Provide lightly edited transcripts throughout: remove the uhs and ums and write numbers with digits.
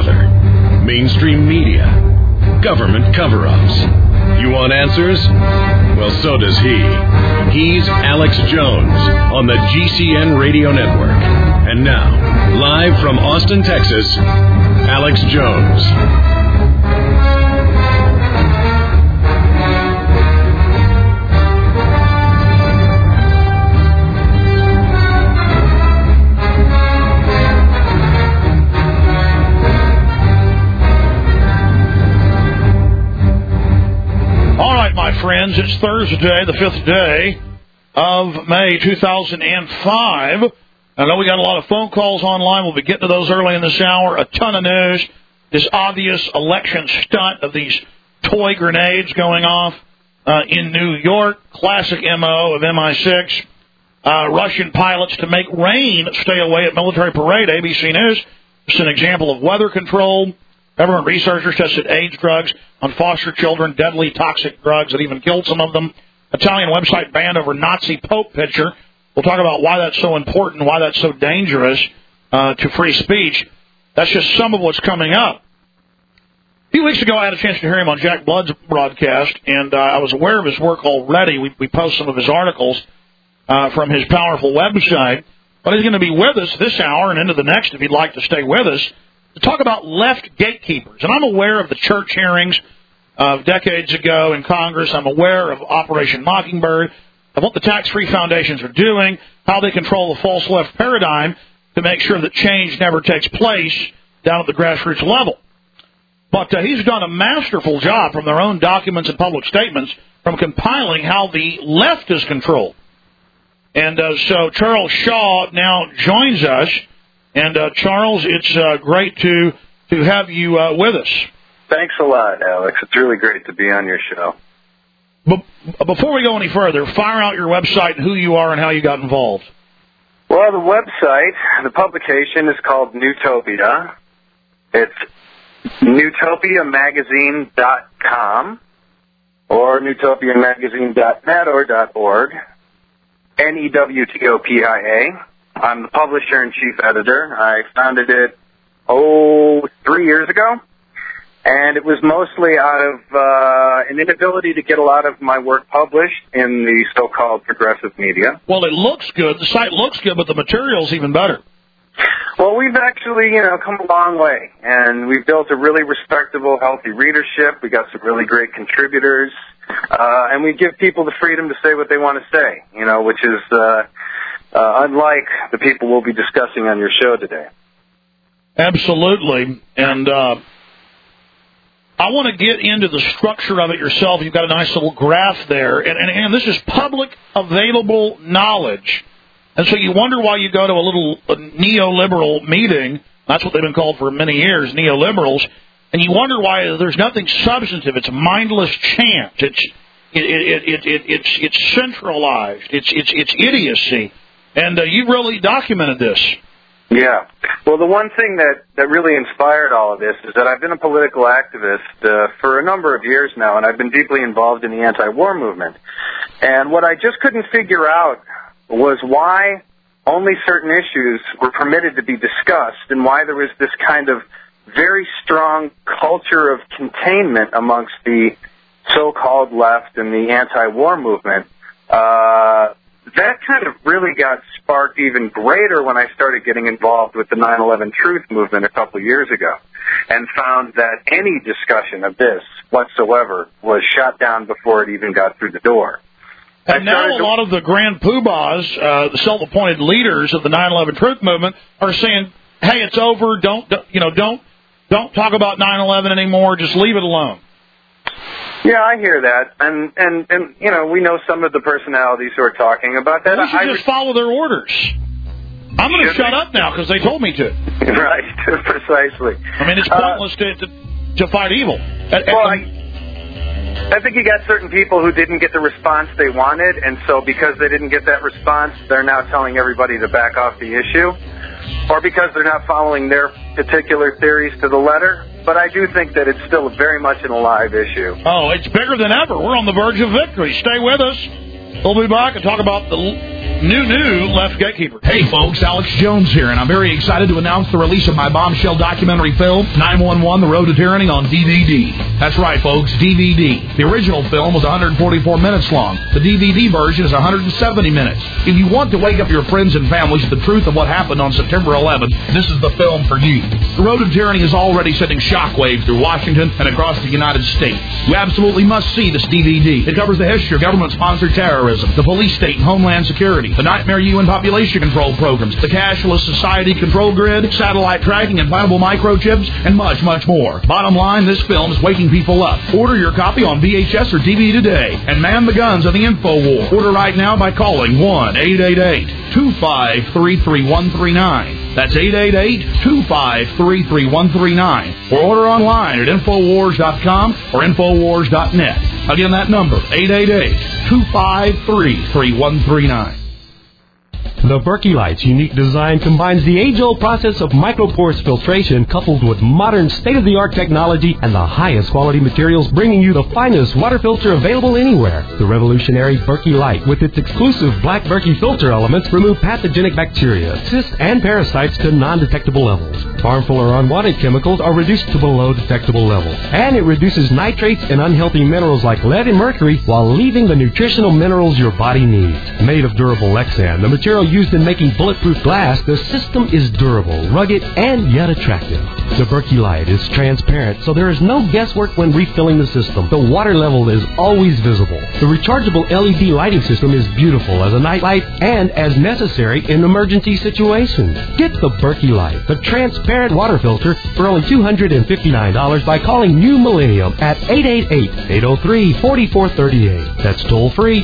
weather, mainstream media, government cover-ups. You want answers? Well, so does he. He's Alex Jones on the GCN Radio Network. And now, live from Austin, Texas, Alex Jones. My friends, it's Thursday, the 5th day of May 2005. I know we got a lot of phone calls online. We'll be getting to those early in this hour. A ton of news. This obvious election stunt of these toy grenades going off in New York. Classic MO of MI6. Russian pilots to make rain stay away at military parade. ABC News. It's an example of weather control. Government researchers tested AIDS drugs on foster children, deadly toxic drugs that even killed some of them. Italian website banned over Nazi Pope picture. We'll talk about why that's so important, why that's so dangerous to free speech. That's just some of what's coming up. A few weeks ago, I had a chance to hear him on Jack Blood's broadcast, and I was aware of his work already. We post some of his articles from his powerful website. But he's going to be with us this hour and into the next if he'd like to stay with us, to talk about left gatekeepers. And I'm aware of the church hearings of decades ago in Congress. I'm aware of Operation Mockingbird, of what the tax-free foundations are doing, how they control the false left paradigm to make sure that change never takes place down at the grassroots level. But he's done a masterful job from their own documents and public statements from compiling how the left is controlled. And so Charles Shaw now joins us. And, Charles, it's great to have you with us. Thanks a lot, Alex. It's really great to be on your show. But before we go any further, fire out your website and who you are and how you got involved. Well, the website, the publication is called Newtopia. It's newtopiamagazine.com or newtopiamagazine.net or .org, NEWTOPIA. I'm the publisher and chief editor. I founded it, 3 years ago. And it was mostly out of an inability to get a lot of my work published in the so-called progressive media. Well, it looks good. The site looks good, but the material's even better. Well, we've actually, come a long way. And we've built a really respectable, healthy readership. We got some really great contributors. And we give people the freedom to say what they want to say, which is... unlike the people we'll be discussing on your show today. Absolutely. And I want to get into the structure of it yourself. You've got a nice little graph there. And this is public available knowledge. And so you wonder why you go to a little neoliberal meeting. That's what they've been called for many years, neoliberals. And you wonder why there's nothing substantive. It's mindless chant. It's centralized. It's idiocy. And you've really documented this. Yeah. Well, the one thing that really inspired all of this is that I've been a political activist for a number of years now, and I've been deeply involved in the anti-war movement. And what I just couldn't figure out was why only certain issues were permitted to be discussed and why there was this kind of very strong culture of containment amongst the so-called left and the anti-war movement. That kind of really got sparked even greater when I started getting involved with the 9/11 Truth movement a couple of years ago and found that any discussion of this whatsoever was shot down before it even got through the door. And now a lot of the grand poobahs, the self-appointed leaders of the 9/11 Truth movement are saying, hey, it's over, don't talk about 9/11 anymore, just leave it alone. Yeah, I hear that, and we know some of the personalities who are talking about that. We should just follow their orders. I'm going to shut up now because they told me to. Right, precisely. I mean, it's pointless to fight evil. I think you got certain people who didn't get the response they wanted, and so because they didn't get that response, they're now telling everybody to back off the issue, or because they're not following their particular theories to the letter. But I do think that it's still very much an alive issue. Oh, it's bigger than ever. We're on the verge of victory. Stay with us. We'll be back and talk about the new left gatekeeper. Hey folks, Alex Jones here, and I'm very excited to announce the release of my bombshell documentary film, 911: The Road to Tyranny, on DVD. That's right, folks, DVD. The original film was 144 minutes long. The DVD version is 170 minutes. If you want to wake up your friends and families to the truth of what happened on September 11th, this is the film for you. The Road to Tyranny is already sending shockwaves through Washington and across the United States. You absolutely must see this DVD. It covers the history of government-sponsored terrorism, the police state and homeland security, the Nightmare UN population control programs, the cashless society control grid, satellite tracking, implantable microchips, and much, much more. Bottom line, this film is waking people up. Order your copy on VHS or DVD today and man the guns of the info war. Order right now by calling 1-888-253-3139. That's 888-253-3139. Or order online at Infowars.com or Infowars.net. Again, that number, 888-253-3139. The Berkey Light's unique design combines the age-old process of microporous filtration coupled with modern state-of-the-art technology and the highest quality materials, bringing you the finest water filter available anywhere. The revolutionary Berkey Light, with its exclusive black Berkey filter elements, remove pathogenic bacteria, cysts, and parasites to non-detectable levels. Harmful or unwanted chemicals are reduced to below detectable levels. And it reduces nitrates and unhealthy minerals like lead and mercury while leaving the nutritional minerals your body needs. Made of durable Lexan, the material used in making bulletproof glass, the system is durable, rugged, and yet attractive. The Berkey Light is transparent, so there is no guesswork when refilling the system. The water level is always visible. The rechargeable LED lighting system is beautiful as a night light and as necessary in emergency situations. Get the Berkey Light, the transparent water filter, for only $259 by calling New Millennium at 888-803-4438. That's toll free,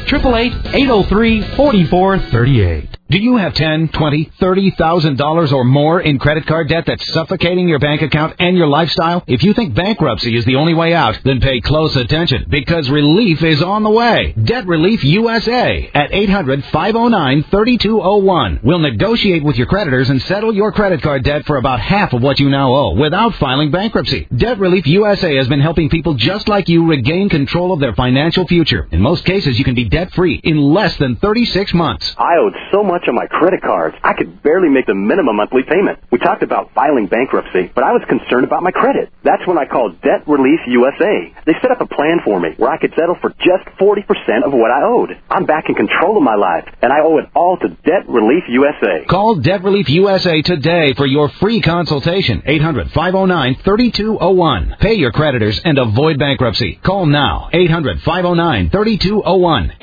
888-803-4438. Do you have $10,000, $20,000, $30,000 or more in credit card debt that's suffocating your bank account and your lifestyle? If you think bankruptcy is the only way out, then pay close attention, because relief is on the way. Debt Relief USA at 800-509-3201 will negotiate with your creditors and settle your credit card debt for about half of what you now owe without filing bankruptcy. Debt Relief USA has been helping people just like you regain control of their financial future. In most cases, you can be debt-free in less than 36 months. I owed so much on my credit cards, I could barely make the minimum monthly payment. We talked about filing bankruptcy, but I was concerned about my credit. That's when I called Debt Relief USA. They set up a plan for me where I could settle for just 40% of what I owed. I'm back in control of my life, and I owe it all to Debt Relief USA. Call Debt Relief USA today for your free consultation. 800-509-3201. Pay your creditors and avoid bankruptcy. Call now. 800-509-3201.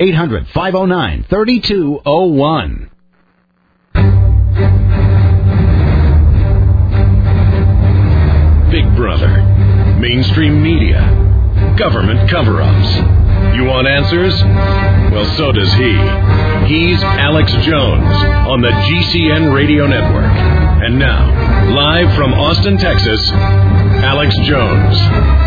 800-509-3201. Big Brother, mainstream media, government cover-ups. You want answers? Well, so does he. He's Alex Jones on the GCN Radio Network. And now, live from Austin, Texas, Alex Jones.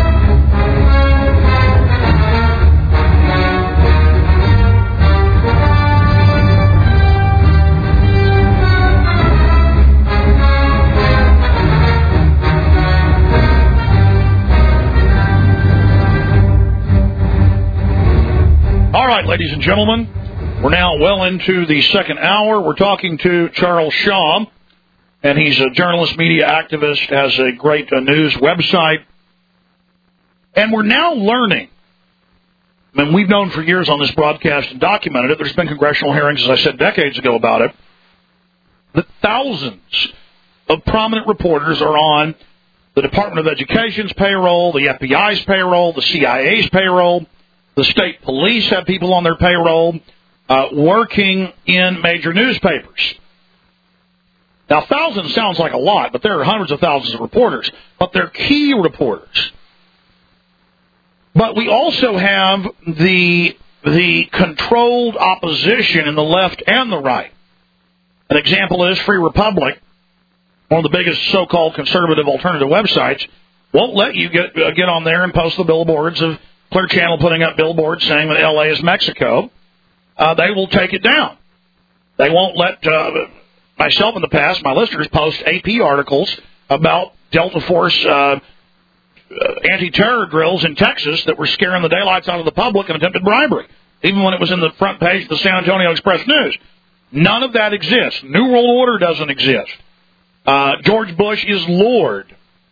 All right, ladies and gentlemen, we're now well into the second hour. We're talking to Charles Shaw, and he's a journalist, media activist, has a great news website. And we're now learning, and we've known for years on this broadcast and documented it, there's been congressional hearings, as I said, decades ago about it, that thousands of prominent reporters are on the Department of Education's payroll, the FBI's payroll, the CIA's payroll. The state police have people on their payroll working in major newspapers. Now, thousands sounds like a lot, but there are hundreds of thousands of reporters. But they're key reporters. But we also have the controlled opposition in the left and the right. An example is Free Republic, one of the biggest so-called conservative alternative websites, won't let you get on there and post the billboards of Clear Channel putting up billboards saying that L.A. is Mexico. They will take it down. They won't let myself in the past, my listeners, post AP articles about Delta Force anti-terror drills in Texas that were scaring the daylights out of the public and attempted bribery. even when it was in the front page of the San Antonio Express News. None of that exists. New World Order doesn't exist. George Bush is Lord.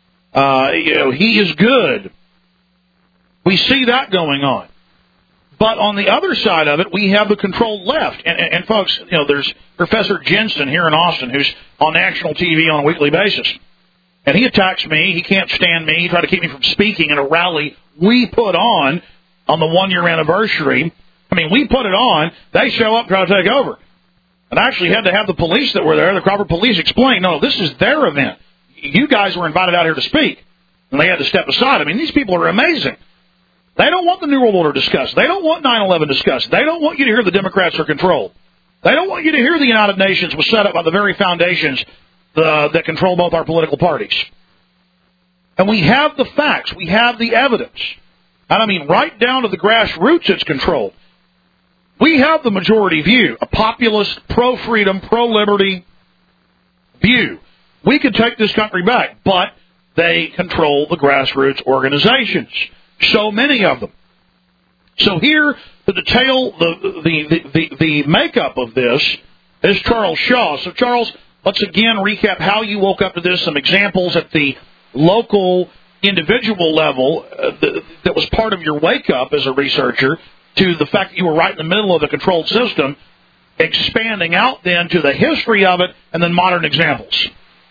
He is good. We see that going on. But on the other side of it, we have the controlled left. And folks, there's Professor Jensen here in Austin who's on national TV on a weekly basis. And he attacks me. He can't stand me. He tried to keep me from speaking in a rally we put on the 1-year anniversary. I mean, we put it on. They show up, try to take over. And I actually had to have the police that were there, the Crawford police, explain, no, this is their event. You guys were invited out here to speak. And they had to step aside. I mean, these people are amazing. They don't want the New World Order discussed. They don't want 9/11 discussed. They don't want you to hear the Democrats are controlled. They don't want you to hear the United Nations was set up by the very foundations that control both our political parties. And we have the facts. We have the evidence. And I mean, right down to the grassroots it's controlled. We have the majority view, a populist, pro-freedom, pro-liberty view. We could take this country back, but they control the grassroots organizations. So many of them. So here, to detail the makeup of this is Charles Shaw. So, Charles, let's again recap how you woke up to this, some examples at the local, individual level that was part of your wake-up as a researcher to the fact that you were right in the middle of a controlled system, expanding out then to the history of it and then modern examples.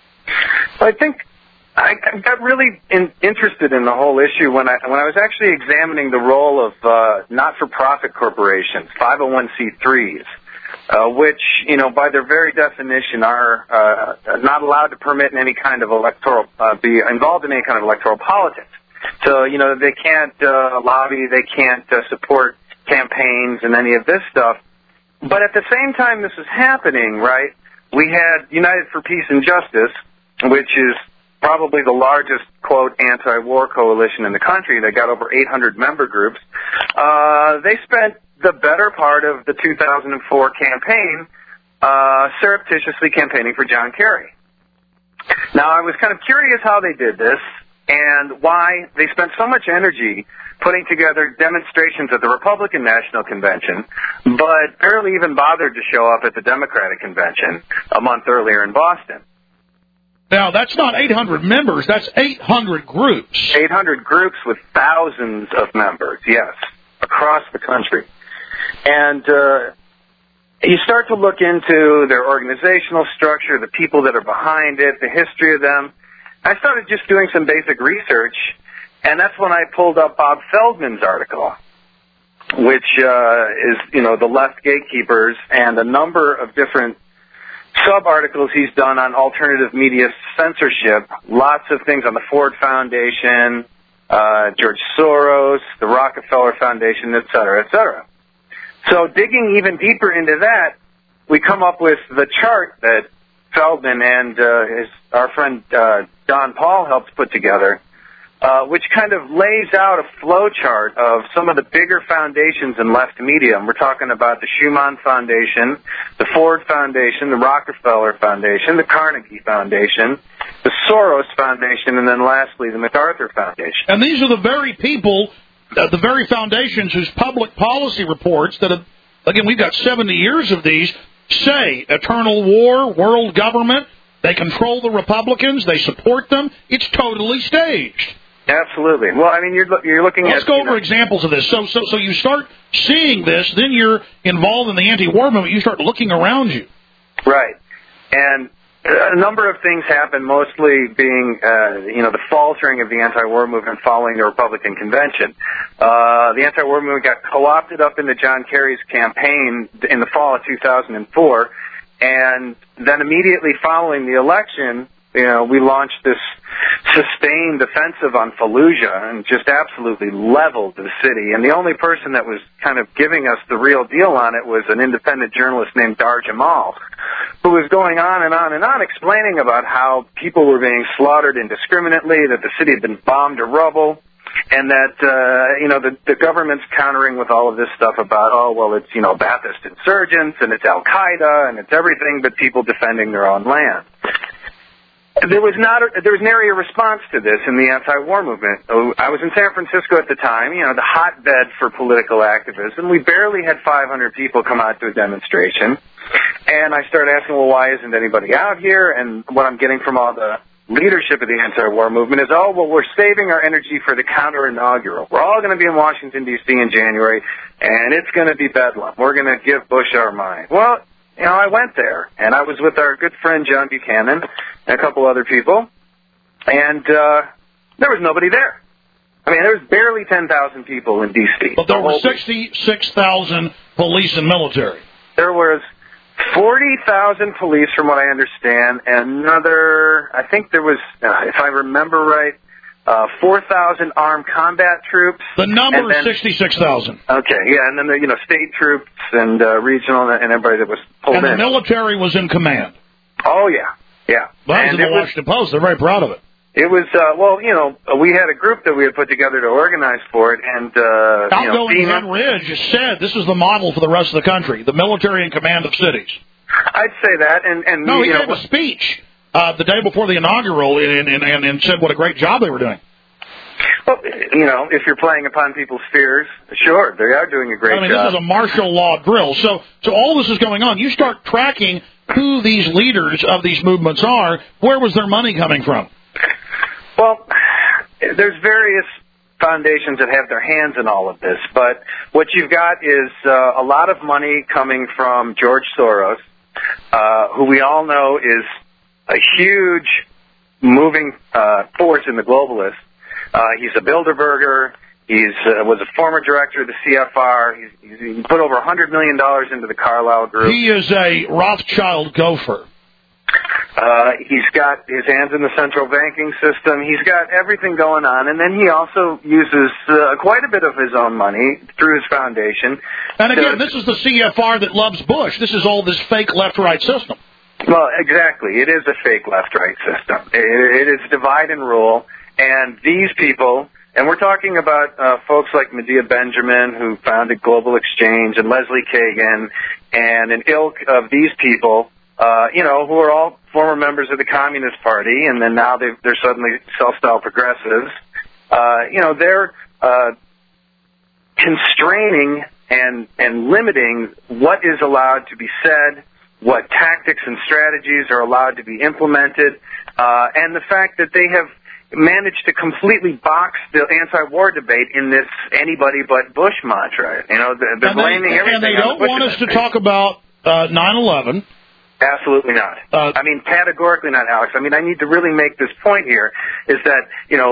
I think I got really interested in the whole issue when I was actually examining the role of not-for-profit corporations, 501c3s, which, by their very definition are not allowed to permit in any kind of be involved in any kind of electoral politics. So, they can't lobby, they can't support campaigns and any of this stuff. But at the same time this is happening, right, we had United for Peace and Justice, which is probably the largest, quote, anti-war coalition in the country. They got over 800 member groups. They spent the better part of the 2004 campaign surreptitiously campaigning for John Kerry. Now, I was kind of curious how they did this and why they spent so much energy putting together demonstrations at the Republican National Convention, but barely even bothered to show up at the Democratic Convention a month earlier in Boston. Now, that's not 800 members, that's 800 groups. 800 groups with thousands of members, yes, across the country. And you start to look into their organizational structure, the people that are behind it, the history of them. I started just doing some basic research, and that's when I pulled up Bob Feldman's article, which is, the left gatekeepers and a number of different sub-articles he's done on alternative media censorship, lots of things on the Ford Foundation, George Soros, the Rockefeller Foundation, et cetera, et cetera. So digging even deeper into that, we come up with the chart that Feldman and our friend Don Paul helped put together, which kind of lays out a flow chart of some of the bigger foundations in left media. And we're talking about the Schumann Foundation, the Ford Foundation, the Rockefeller Foundation, the Carnegie Foundation, the Soros Foundation, and then lastly, the MacArthur Foundation. And these are the very people, the very foundations whose public policy reports that have, again, we've got 70 years of these, say eternal war, world government, they control the Republicans, they support them. It's totally staged. Absolutely. Well, I mean, you're looking at... Let's go over examples of this. So you start seeing this, then you're involved in the anti-war movement, you start looking around you. Right. And a number of things happen, mostly being, the faltering of the anti-war movement following the Republican convention. The anti-war movement got co-opted up into John Kerry's campaign in the fall of 2004, and then immediately following the election, we launched this sustained offensive on Fallujah and just absolutely leveled the city. And the only person that was kind of giving us the real deal on it was an independent journalist named Dar Jamal, who was going on and on and on explaining about how people were being slaughtered indiscriminately, that the city had been bombed to rubble, and that, the government's countering with all of this stuff about, it's, Ba'athist insurgents, and it's Al-Qaeda, and it's everything but people defending their own land. There was nary a response to this in the anti-war movement. I was in San Francisco at the time, the hotbed for political activism. We barely had 500 people come out to a demonstration. And I started asking, well, why isn't anybody out here? And what I'm getting from all the leadership of the anti-war movement is, we're saving our energy for the counter-inaugural. We're all going to be in Washington, D.C. in January, and it's going to be bedlam. We're going to give Bush our mind. Well, I went there, and I was with our good friend John Buchanan and a couple other people, and there was nobody there. I mean, there was barely 10,000 people in D.C. But there were 66,000 police and military. There was 40,000 police, from what I understand, and I think there was, if I remember right, 4,000 armed combat troops. The number is 66,000. Okay, yeah, and then the state troops and regional and everybody that was pulled in. And the military was in command. Oh, yeah. Well, that was in the Washington Post. They're very proud of it. It was, we had a group that we had put together to organize for it, and, Outgoing Glenn Ridge said this is the model for the rest of the country, the military in command of cities. I'd say that, and no, he gave a speech the day before the inaugural and said what a great job they were doing. Well, if you're playing upon people's fears, sure, they are doing a great job. This is a martial law drill. So all this is going on. You start tracking who these leaders of these movements are. Where was their money coming from? Well, there's various foundations that have their hands in all of this, but what you've got is a lot of money coming from George Soros, who we all know is a huge moving force in the globalists. He's a Bilderberger. He was a former director of the CFR. He put over $100 million into the Carlyle Group. He is a Rothschild gopher. He's got his hands in the central banking system. He's got everything going on. And then he also uses quite a bit of his own money through his foundation. And again, this is the CFR that loves Bush. This is all this fake left-right system. Well, exactly. It is a fake left-right system. It is divide and rule. And these people, and we're talking about folks like Medea Benjamin, who founded Global Exchange, and Leslie Kagan, and an ilk of these people, who are all former members of the Communist Party, and then now they're suddenly self-styled progressives. They're constraining and limiting what is allowed to be said, what tactics and strategies are allowed to be implemented, and the fact that they have managed to completely box the anti-war debate in this anybody but Bush mantra. They're blaming everything. And they don't want us to talk about 9/11. Absolutely not. Categorically not, Alex. I need to really make this point here, is that,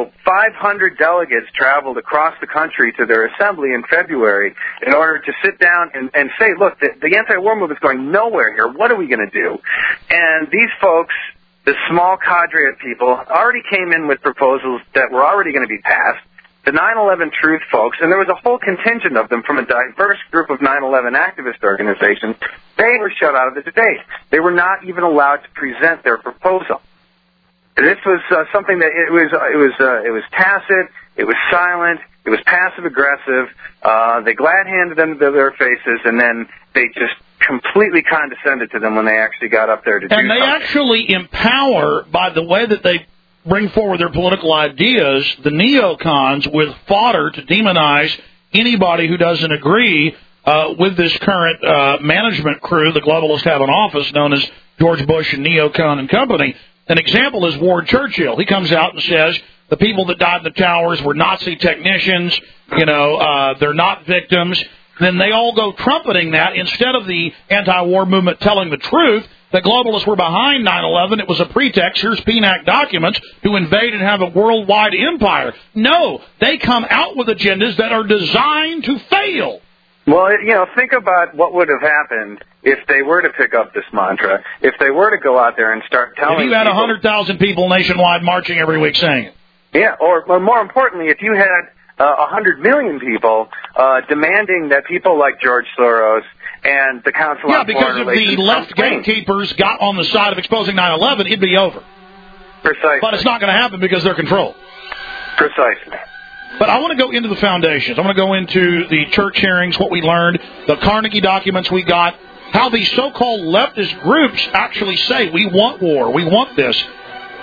500 delegates traveled across the country to their assembly in February in order to sit down and say, look, the anti-war movement is going nowhere here. What are we going to do? And these folks, the small cadre of people, already came in with proposals that were already going to be passed. The 9/11 Truth folks, and there was a whole contingent of them from a diverse group of 9/11 activist organizations, they were shut out of the debate. They were not even allowed to present their proposal. This was something that it was tacit, it was silent, it was passive aggressive. They glad-handed them to their faces, and then they just completely condescended to them when they actually got up there to do something. And they actually empower, by the way that they bring forward their political ideas, the neocons, with fodder to demonize anybody who doesn't agree with this current management crew the globalists have in office, known as George Bush and neocon and company. An example is Ward Churchill. He comes out and says the people that died in the towers were Nazi technicians, they're not victims. Then they all go trumpeting that instead of the anti-war movement telling the truth. The globalists were behind 9/11. It was a pretext. Here's PNAC documents to invade and have a worldwide empire. No, they come out with agendas that are designed to fail. Well, think about what would have happened if they were to pick up this mantra, if they were to go out there and start telling If you had people, 100,000 people nationwide marching every week saying it. Yeah, or more importantly, if you had 100 million people demanding that people like George Soros and the Council on Foreign Relations... Yeah, because if the left gatekeepers got on the side of exposing 9/11, it'd be over. Precisely. But it's not going to happen because they're controlled. Precisely. But I want to go into the foundations. I want to go into the church hearings, what we learned, the Carnegie documents we got, how these so-called leftist groups actually say, we want war, we want this.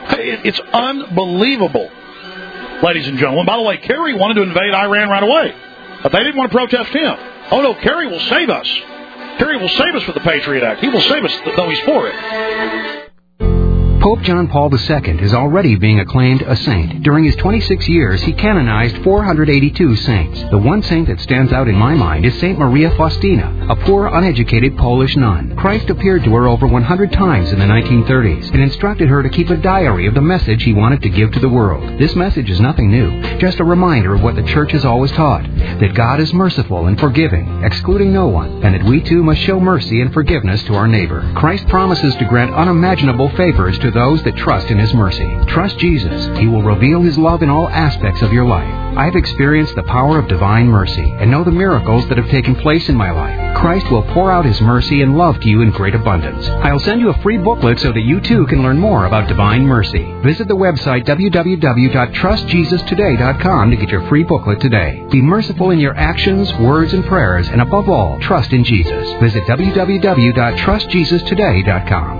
It's unbelievable, ladies and gentlemen. By the way, Kerry wanted to invade Iran right away, but they didn't want to protest him. Oh, no, Kerry will save us. Kerry will save us with the Patriot Act. He will save us, though he's for it. Pope John Paul II is already being acclaimed a saint. During his 26 years, he canonized 482 saints. The one saint that stands out in my mind is St. Maria Faustina, a poor, uneducated Polish nun. Christ appeared to her over 100 times in the 1930s and instructed her to keep a diary of the message he wanted to give to the world. This message is nothing new, just a reminder of what the Church has always taught, that God is merciful and forgiving, excluding no one, and that we too must show mercy and forgiveness to our neighbor. Christ promises to grant unimaginable favors to those that trust in His mercy. Trust Jesus. He will reveal His love in all aspects of your life. I have experienced the power of divine mercy and know the miracles that have taken place in my life. Christ will pour out His mercy and love to you in great abundance. I'll send you a free booklet so that you too can learn more about divine mercy. Visit the website www.trustjesustoday.com to get your free booklet today. Be merciful in your actions, words, and prayers, and above all, trust in Jesus. Visit www.trustjesustoday.com.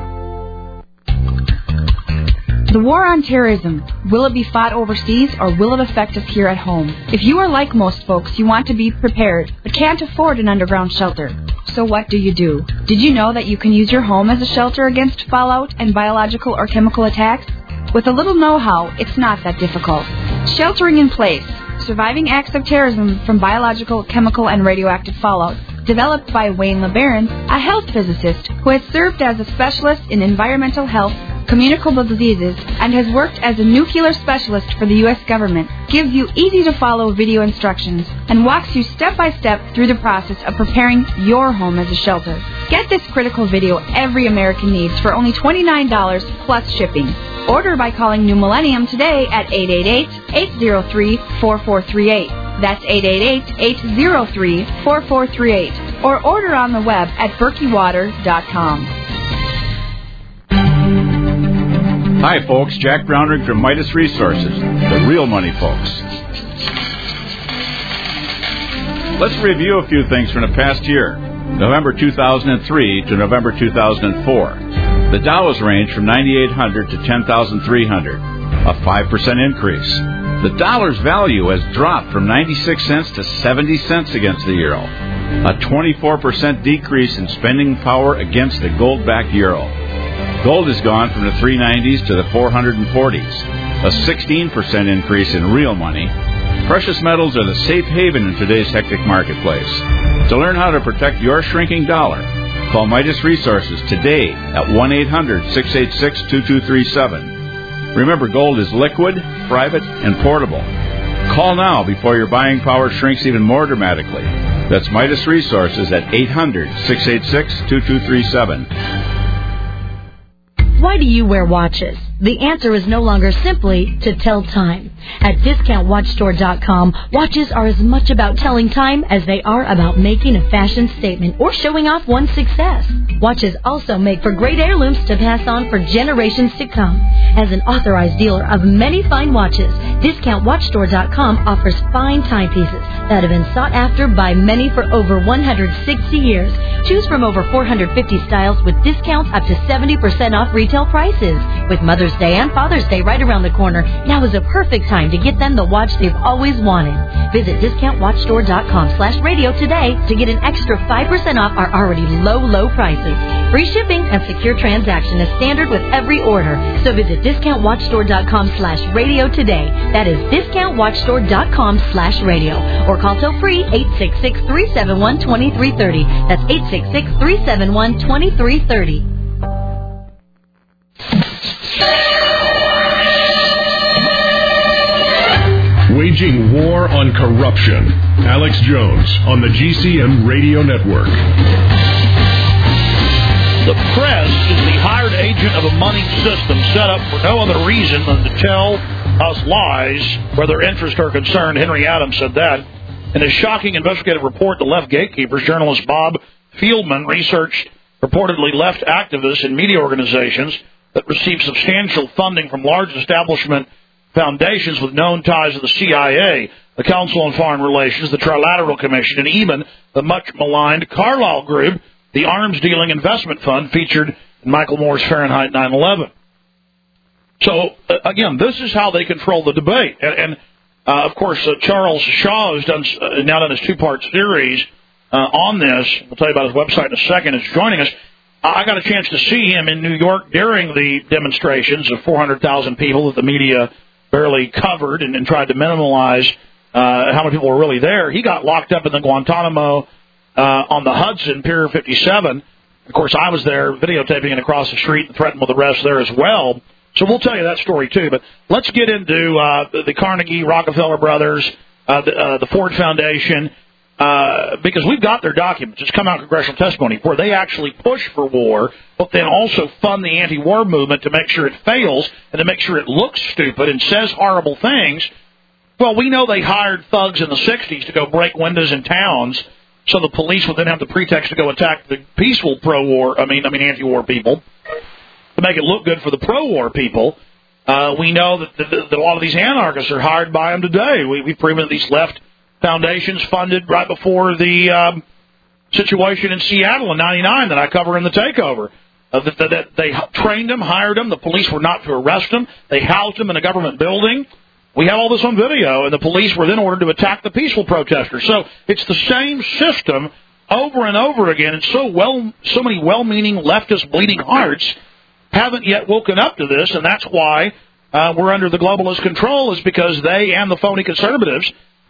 The war on terrorism, will it be fought overseas or will it affect us here at home? If you are like most folks, you want to be prepared, but can't afford an underground shelter. So what do? Did you know that you can use your home as a shelter against fallout and biological or chemical attacks? With a little know-how, it's not that difficult. Sheltering in Place, Surviving Acts of Terrorism from Biological, Chemical, and Radioactive Fallout, developed by Wayne LeBaron, a health physicist who has served as a specialist in environmental health, communicable diseases, and has worked as a nuclear specialist for the U.S. government, gives you easy-to-follow video instructions and walks you step-by-step through the process of preparing your home as a shelter. Get this critical video every American needs for only $29 plus shipping. Order by calling New Millennium today at 888-803-4438. That's 888-803-4438. Or order on the web at berkeywater.com. Hi, folks. Jack Brownrigg from Midas Resources, the real money folks. Let's review a few things from the past year, November 2003 to November 2004. The Dow has ranged from 9,800 to 10,300, a 5% increase. The dollar's value has dropped from 96 cents to 70 cents against the euro, a 24% decrease in spending power against the gold-backed euro. Gold has gone from the 390s to the 440s, a 16% increase in real money. Precious metals are the safe haven in today's hectic marketplace. To learn how to protect your shrinking dollar, call Midas Resources today at 1-800-686-2237. Remember, gold is liquid, private, and portable. Call now before your buying power shrinks even more dramatically. That's Midas Resources at 800-686-2237. Why do you wear watches? The answer is no longer simply to tell time. At DiscountWatchStore.com, watches are as much about telling time as they are about making a fashion statement or showing off one's success. Watches also make for great heirlooms to pass on for generations to come. As an authorized dealer of many fine watches, DiscountWatchStore.com offers fine timepieces that have been sought after by many for over 160 years. Choose from over 450 styles with discounts up to 70% off retail prices. With Mother's Day and Father's Day right around the corner, now is a perfect time to get them the watch they've always wanted. Visit DiscountWatchStore.com/radio today to get an extra 5% off our already low prices. Free shipping and secure transaction is standard with every order. So visit DiscountWatchStore.com/radio today. That is DiscountWatchStore.com/radio. Or call toll free 866-371-2330. That's 866-371-2330. Waging war on corruption. Alex Jones on the GCN Radio Network. The press is the hired agent of a money system set up for no other reason than to tell us lies where their interests are concerned. Henry Adams said that. In a shocking investigative report, the left gatekeepers, journalist Bob Fieldman researched reportedly left activists and media organizations that receive substantial funding from large establishment foundations with known ties to the CIA, the Council on Foreign Relations, the Trilateral Commission, and even the much-maligned Carlyle Group, the arms-dealing investment fund featured in Michael Moore's Fahrenheit 9/11. So, again, this is how they control the debate. And of course, Charles Shaw has now done his two-part series on this. We'll tell you about his website in a second. Is joining us. I got a chance to see him in New York during the demonstrations of 400,000 people that the media barely covered and tried to minimize how many people were really there. He got locked up in the Guantanamo on the Hudson, Pier 57. Of course, I was there videotaping it across the street and threatened with arrest there as well. So we'll tell you that story, too. But let's get into the Carnegie, Rockefeller Brothers, the Ford Foundation, because we've got their documents. It's come out in congressional testimony where they actually push for war, but then also fund the anti-war movement to make sure it fails and to make sure it looks stupid and says horrible things. Well, we know they hired thugs in the 60s to go break windows in towns so the police would then have the pretext to go attack the peaceful anti-war people. To make it look good for the pro-war people, we know that a lot of these anarchists are hired by them today. We've proven that these left foundations funded right before the situation in Seattle in '99 that I cover in the takeover. That they trained them, hired them. The police were not to arrest them. They housed them in a government building. We have all this on video, and the police were then ordered to attack the peaceful protesters. So it's the same system over and over again, and so many well-meaning leftist bleeding hearts haven't yet woken up to this, and that's why we're under the globalist control, is because they and the phony conservatives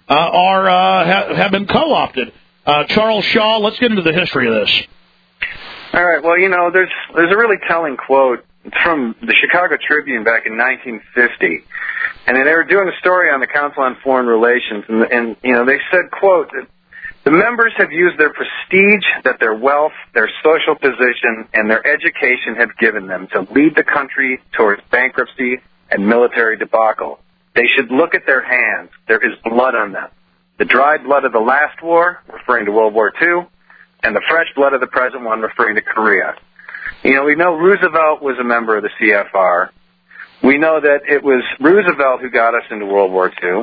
have been co-opted. Charles Shaw, let's get into the history of this. All right. Well, there's a really telling quote. It's from the Chicago Tribune back in 1950, and they were doing a story on the Council on Foreign Relations, and they said, quote, "The members have used their prestige, that their wealth, their social position, and their education have given them to lead the country towards bankruptcy and military debacle. They should look at their hands. There is blood on them. The dried blood of the last war, referring to World War II, and the fresh blood of the present one, referring to Korea." We know Roosevelt was a member of the CFR. We know that it was Roosevelt who got us into World War II.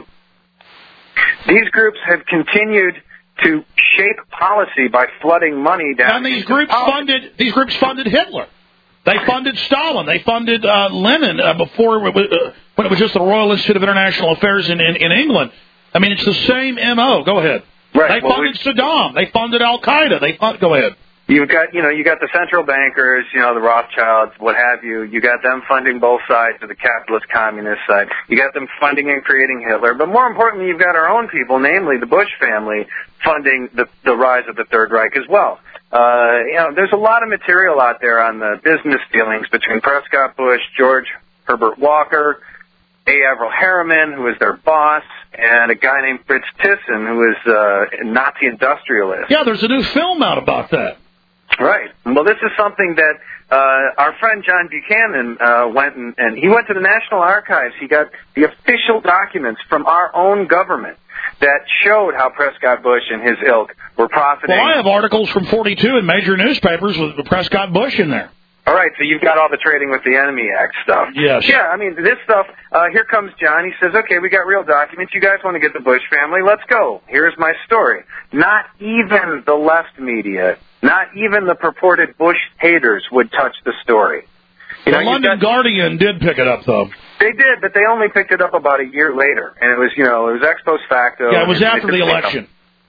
These groups have continued to shape policy by flooding money down. And these groups funded Hitler. They funded Stalin. They funded Lenin before when it was just the Royal Institute of International Affairs in England. I mean, it's the same MO. Go ahead. Right. They funded Saddam. They funded Al Qaeda. Go ahead. You got the central bankers, the Rothschilds, what have you. You got them funding both sides of the capitalist communist side. You got them funding and creating Hitler. But more importantly, you've got our own people, namely the Bush family, funding the rise of the Third Reich as well. There's a lot of material out there on the business dealings between Prescott Bush, George Herbert Walker, A. Averell Harriman, who was their boss, and a guy named Fritz Thyssen, who was a Nazi industrialist. Yeah, there's a new film out about that. Right. Well, this is something that our friend John Buchanan went to the National Archives. He got the official documents from our own government that showed how Prescott Bush and his ilk were profiting. Well, I have articles from 42 in major newspapers with Prescott Bush in there. All right, so you've got all the Trading with the Enemy Act stuff. Yes. Yeah, I mean, this stuff, here comes John. He says, okay, we got real documents. You guys want to get the Bush family? Let's go. Here's my story. Not even the left media, not even the purported Bush haters would touch the story. The London Guardian did pick it up, though. They did, but they only picked it up about a year later. And it was ex post facto. Yeah, it was after the election.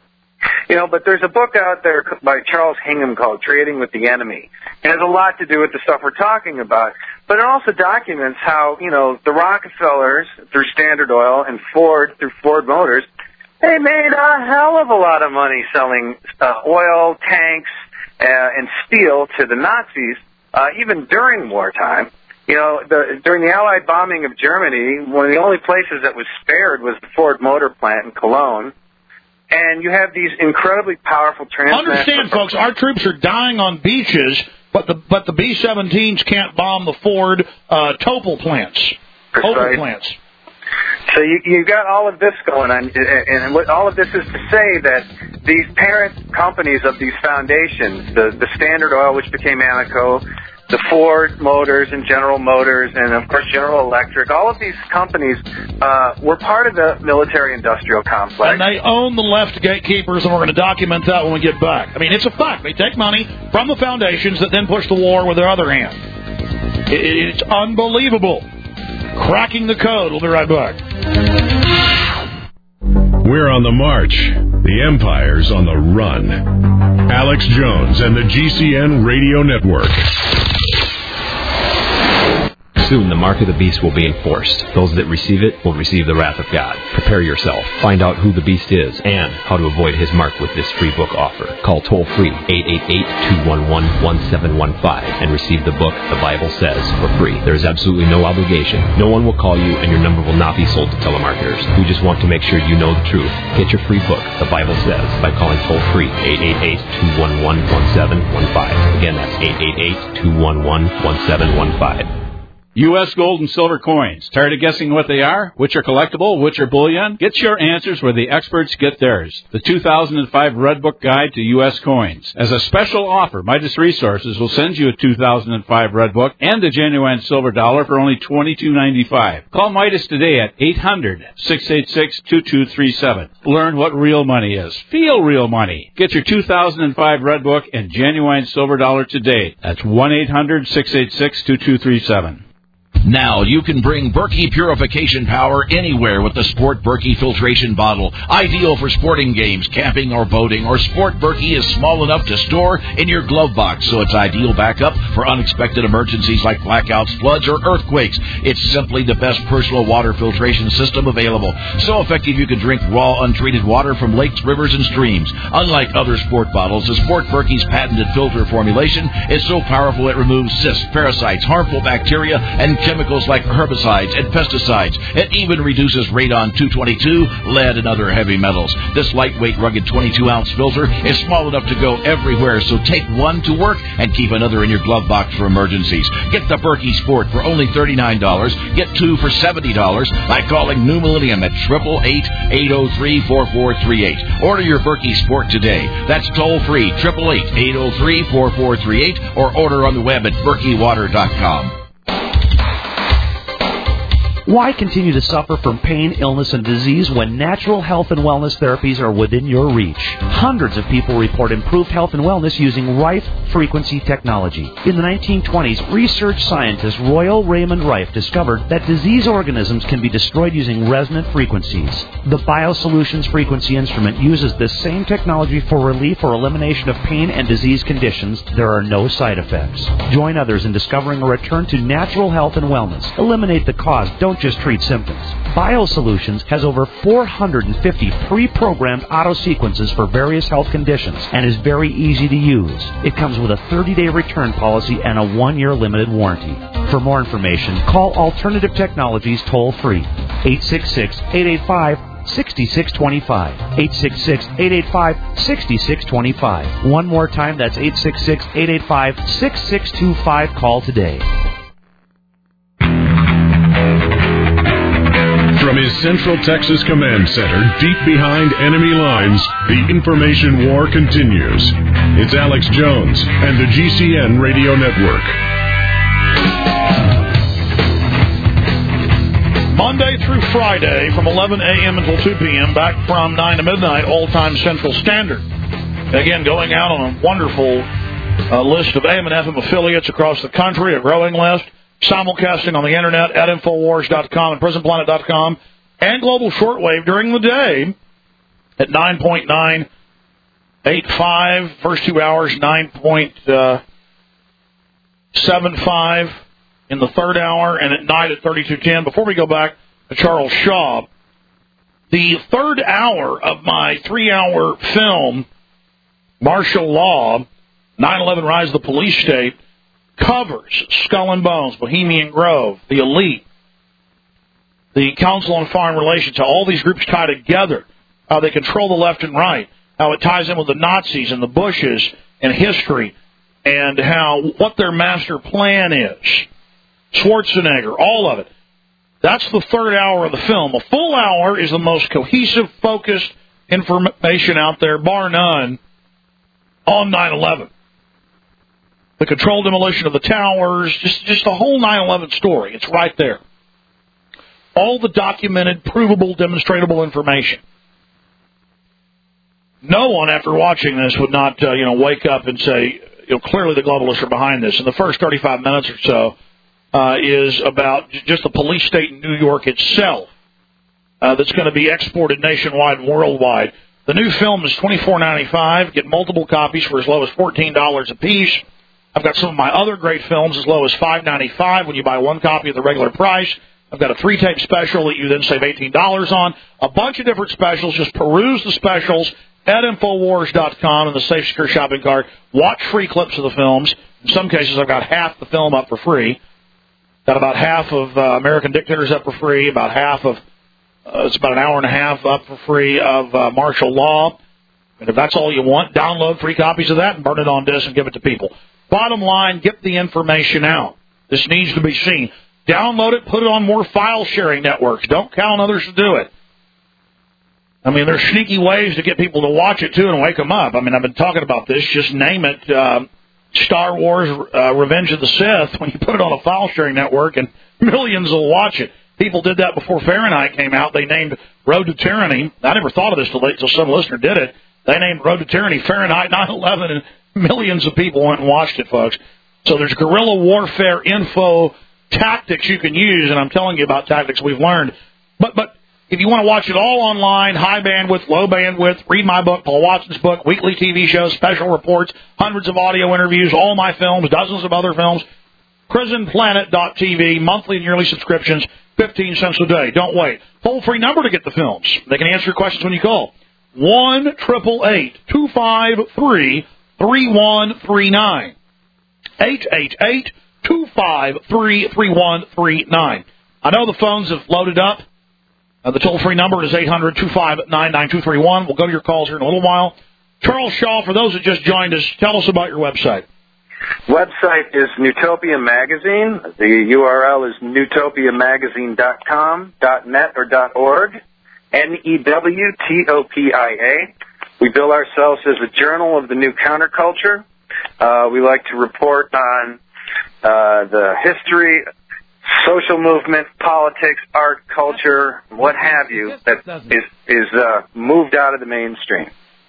But there's a book out there by Charles Hingham called Trading with the Enemy. It has a lot to do with the stuff we're talking about. But it also documents how, the Rockefellers, through Standard Oil, and Ford, through Ford Motors, they made a hell of a lot of money selling oil, tanks, and steel to the Nazis, even during wartime. During the Allied bombing of Germany, one of the only places that was spared was the Ford Motor Plant in Cologne. And you have these incredibly powerful transnational... Understand, folks, our troops are dying on beaches, but the B-17s can't bomb the Ford Topol plants. Opel plants. So you got all of this going on, and what all of this is to say that these parent companies of these foundations, the Standard Oil, which became Amoco, the Ford Motors and General Motors, and of course General Electric, all of these companies were part of the military-industrial complex. And they own the left gatekeepers, and we're going to document that when we get back. I mean, it's a fact. They take money from the foundations that then push the war with their other hand. It's unbelievable. Cracking the Code. We'll be right back. We're on the march. The Empire's on the run. Alex Jones and the GCN Radio Network. Soon the mark of the beast will be enforced. Those that receive it will receive the wrath of God. Prepare yourself. Find out who the beast is and how to avoid his mark with this free book offer. Call toll-free 888-211-1715 and receive the book The Bible Says for free. There is absolutely no obligation. No one will call you and your number will not be sold to telemarketers. We just want to make sure you know the truth. Get your free book, The Bible Says, by calling toll-free 888-211-1715. Again, that's 888-211-1715. U.S. gold and silver coins. Tired of guessing what they are? Which are collectible? Which are bullion? Get your answers where the experts get theirs. The 2005 Red Book Guide to U.S. Coins. As a special offer, Midas Resources will send you a 2005 Red Book and a genuine silver dollar for only $22.95. Call Midas today at 800-686-2237. Learn what real money is. Feel real money. Get your 2005 Red Book and genuine silver dollar today. That's 1-800-686-2237. Now you can bring Berkey purification power anywhere with the Sport Berkey filtration bottle. Ideal for sporting games, camping or boating, or Sport Berkey is small enough to store in your glove box, so it's ideal backup for unexpected emergencies like blackouts, floods, or earthquakes. It's simply the best personal water filtration system available. So effective you can drink raw, untreated water from lakes, rivers, and streams. Unlike other sport bottles, the Sport Berkey's patented filter formulation is so powerful it removes cysts, parasites, harmful bacteria, and chemicals like herbicides and pesticides. It even reduces radon-222, lead, and other heavy metals. This lightweight, rugged 22-ounce filter is small enough to go everywhere, so take one to work and keep another in your glove box for emergencies. Get the Berkey Sport for only $39. Get two for $70 by calling New Millennium at 888-803-4438. Order your Berkey Sport today. That's toll-free, 888-803-4438, or order on the web at berkeywater.com. Why continue to suffer from pain, illness, and disease when natural health and wellness therapies are within your reach? Hundreds of people report improved health and wellness using Rife frequency technology. In the 1920s, research scientist Royal Raymond Rife discovered that disease organisms can be destroyed using resonant frequencies. The BioSolutions frequency instrument uses this same technology for relief or elimination of pain and disease conditions. There are no side effects. Join others in discovering a return to natural health and wellness. Eliminate the cause. Don't just treat symptoms. BioSolutions has over 450 pre-programmed auto-sequences for various health conditions and is very easy to use. It comes with a 30-day return policy and a 1-year limited warranty. For more information, call Alternative Technologies toll-free, 866-885-6625. 866-885-6625. One more time, that's 866-885-6625. Call today. From his Central Texas Command Center, deep behind enemy lines, the information war continues. It's Alex Jones and the GCN Radio Network. Monday through Friday from 11 a.m. until 2 p.m., back from 9 to midnight, all-time Central Standard. Again, going out on a wonderful list of AM and FM affiliates across the country, a growing list. Simulcasting on the internet at Infowars.com and PrisonPlanet.com, and global shortwave during the day at 9.985, first 2 hours, 9.75 in the third hour, and at night at 3210. Before we go back to Charles Shaw, the third hour of my 3-hour film, Martial Law, 9/11 Rise of the Police State, covers Skull and Bones, Bohemian Grove, the Elite, the Council on Foreign Relations, how all these groups tie together, how they control the left and right, how it ties in with the Nazis and the Bushes and history, and what their master plan is. Schwarzenegger, all of it. That's the third hour of the film. A full hour is the most cohesive, focused information out there, bar none, on 9/11. The controlled demolition of the towers, just the whole 9/11 story. It's right there. All the documented, provable, demonstratable information. No one, after watching this, would not, wake up and say, clearly the globalists are behind this. In the first 35 minutes or so, is about just the police state in New York itself that's going to be exported nationwide and worldwide. The new film is $24.95. Get multiple copies for as low as $14 a piece. I've got some of my other great films as low as $5.95 when you buy one copy at the regular price. I've got a 3-tape special that you then save $18 on. A bunch of different specials. Just peruse the specials at Infowars.com in the Safe Secure Shopping Cart. Watch free clips of the films. In some cases, I've got half the film up for free. Got about half of American Dictators up for free, about half of, it's about an hour and a half up for free of martial law. And if that's all you want, download free copies of that and burn it on disc and give it to people. Bottom line, get the information out. This needs to be seen. Download it, put it on more file-sharing networks. Don't count on others to do it. I mean, there's sneaky ways to get people to watch it, too, and wake them up. I mean, I've been talking about this. Just name it Star Wars Revenge of the Sith. When you put it on a file-sharing network, and millions will watch it. People did that before Fahrenheit came out. They named Road to Tyranny. I never thought of this till some listener did it. They named Road to Tyranny Fahrenheit 9/11, and millions of people went and watched it, folks. So there's guerrilla warfare info tactics you can use, and I'm telling you about tactics we've learned. But if you want to watch it all online, high bandwidth, low bandwidth, read my book, Paul Watson's book, weekly TV shows, special reports, hundreds of audio interviews, all my films, dozens of other films, prisonplanet.tv, monthly and yearly subscriptions, 15 cents a day. Don't wait. Toll-free number to get the films. They can answer your questions when you call. 1-888-253-3139. 888-253-3139. I know the phones have loaded up. The toll-free number is 800-259-9231. We'll go to your calls here in a little while. Charles Shaw, for those that just joined us, tell us about your website. Website is Newtopia Magazine. The URL is newtopiamagazine.com, .net, or .org. NEWTOPIA. We bill ourselves as a journal of the new counterculture. We like to report on the history, social movement, politics, art, culture, what have you, that is moved out of the mainstream.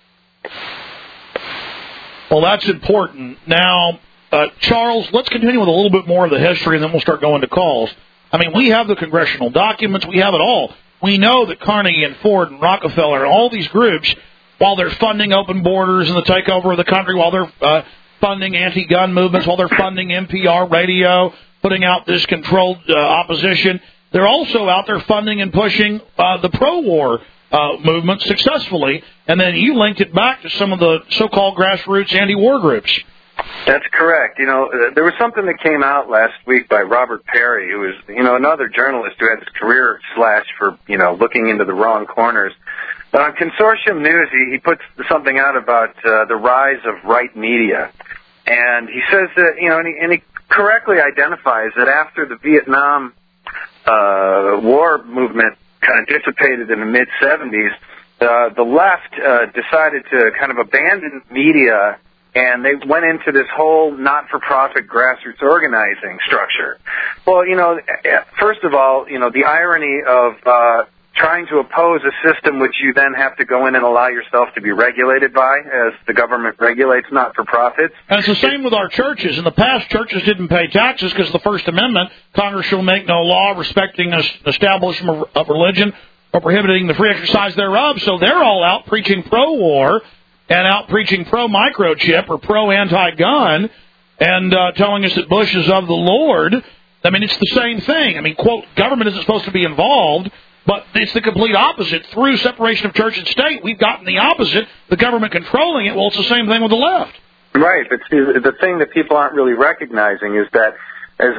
Well, that's important. Now, Charles, let's continue with a little bit more of the history, and then we'll start going to calls. I mean, we have the congressional documents. We have it all. We know that Carnegie and Ford and Rockefeller and all these groups, while they're funding open borders and the takeover of the country, while they're funding anti-gun movements, while they're funding NPR radio, putting out this controlled opposition, they're also out there funding and pushing the pro-war movement successfully. And then you linked it back to some of the so-called grassroots anti-war groups. That's correct. You know, there was something that came out last week by Robert Perry, who is, another journalist who had his career slashed for, looking into the wrong corners. But on Consortium News, he puts something out about the rise of right media. And he says that, and he correctly identifies that after the Vietnam war movement kind of dissipated in the mid-'70s, the left decided to kind of abandon media, and they went into this whole not-for-profit grassroots organizing structure. Well, first of all, the irony of trying to oppose a system which you then have to go in and allow yourself to be regulated by, as the government regulates not-for-profits. And it's the same with our churches. In the past, churches didn't pay taxes because of the First Amendment. Congress shall make no law respecting the establishment of religion or prohibiting the free exercise thereof. So they're all out preaching pro-war and out preaching pro-microchip or pro-anti-gun and telling us that Bush is of the Lord. I mean, it's the same thing. I mean, quote, government isn't supposed to be involved. But it's the complete opposite. Through separation of church and state, we've gotten the opposite, the government controlling it. Well, it's the same thing with the left. Right, but the thing that people aren't really recognizing is that, as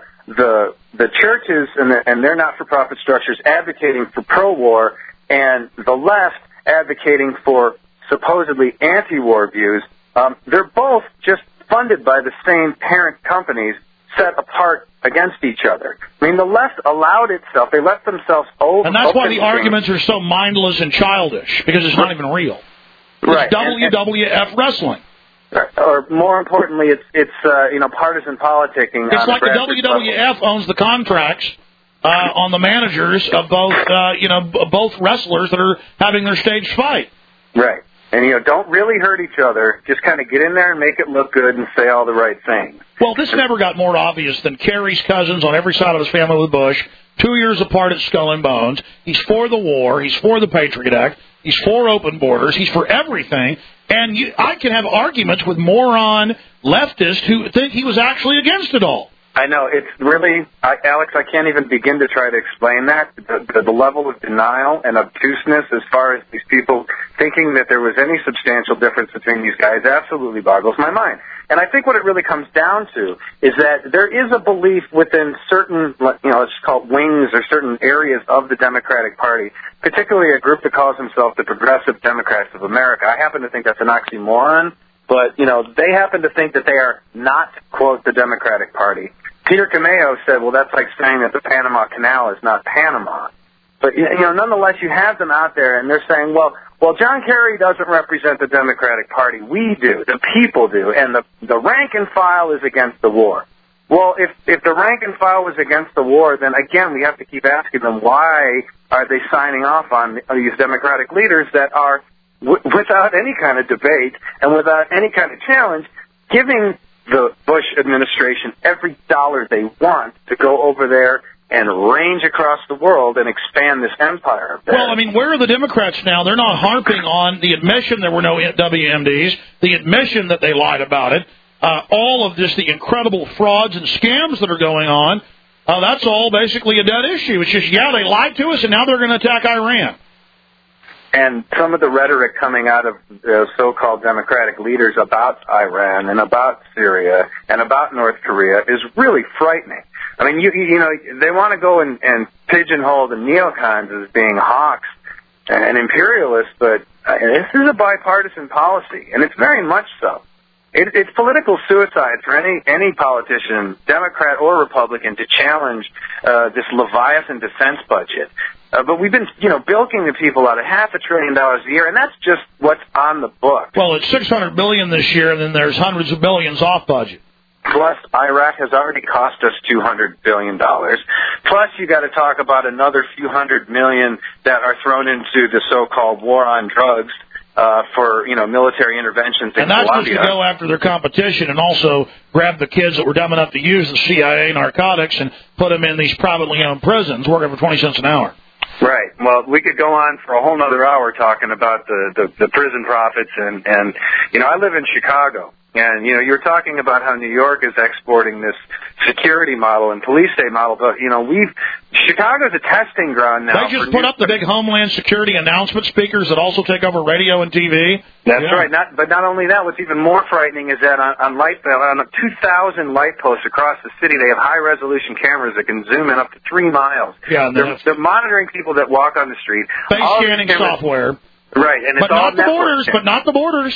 the churches and their not-for-profit structures advocating for pro-war, and the left advocating for supposedly anti-war views, they're both just funded by the same parent companies set apart against each other. I mean, the left allowed itself, they let themselves over. And that's why the arguments are so mindless and childish, because it's not even real. Right. It's WWF wrestling. Or more importantly, it's partisan politicking. It's like the WWF owns the contracts on the managers of both, both wrestlers that are having their staged fight. Right. And, don't really hurt each other. Just kind of get in there and make it look good and say all the right things. Well, this never got more obvious than Kerry's cousins on every side of his family with Bush, 2 years apart at Skull and Bones. He's for the war. He's for the Patriot Act. He's for open borders. He's for everything. And I can have arguments with moron leftists who think he was actually against it all. I know. It's really, Alex, I can't even begin to try to explain that. The level of denial and obtuseness as far as these people thinking that there was any substantial difference between these guys absolutely boggles my mind. And I think what it really comes down to is that there is a belief within certain, let's call it wings or certain areas of the Democratic Party, particularly a group that calls themselves the Progressive Democrats of America. I happen to think that's an oxymoron. But, they happen to think that they are not, quote, the Democratic Party. Peter Cameo said, well, that's like saying that the Panama Canal is not Panama. But, nonetheless, you have them out there, and they're saying, well, John Kerry doesn't represent the Democratic Party. We do. The people do. And the rank and file is against the war. Well, if the rank and file was against the war, then, again, we have to keep asking them, why are they signing off on these Democratic leaders that are, without any kind of debate and without any kind of challenge, giving the Bush administration every dollar they want to go over there and range across the world and expand this empire. Well, where are the Democrats now? They're not harping on the admission there were no WMDs, the admission that they lied about it, all of this, the incredible frauds and scams that are going on. That's all basically a dead issue. It's just, they lied to us, and now they're going to attack Iran. And some of the rhetoric coming out of the so-called Democratic leaders about Iran and about Syria and about North Korea is really frightening. They want to go and pigeonhole the neocons as being hawks and imperialists, but this is a bipartisan policy, and it's very much so. It's political suicide for any politician, Democrat or Republican, to challenge this Leviathan defense budget. But we've been, bilking the people out of $500 billion a year, and that's just what's on the book. Well, it's $600 billion this year, and then there's hundreds of billions off budget. Plus, Iraq has already cost us $200 billion. Plus, you got to talk about another few $100 million that are thrown into the so-called war on drugs for military interventions in Colombia. And that's just to go after their competition and also grab the kids that were dumb enough to use the CIA narcotics and put them in these privately owned prisons working for 20 cents an hour. Right. Well, we could go on for a whole other hour talking about the prison profits and I live in Chicago. And, you're talking about how New York is exporting this security model and police state model, but, Chicago's a testing ground now. They just put up the big Homeland Security announcement speakers that also take over radio and TV. That's right. But not only that, what's even more frightening is that on 2,000 light posts across the city, they have high-resolution cameras that can zoom in up to 3 miles. Yeah, they're monitoring people that walk on the street. Face scanning software. Right. And it's but not the borders. But not the borders.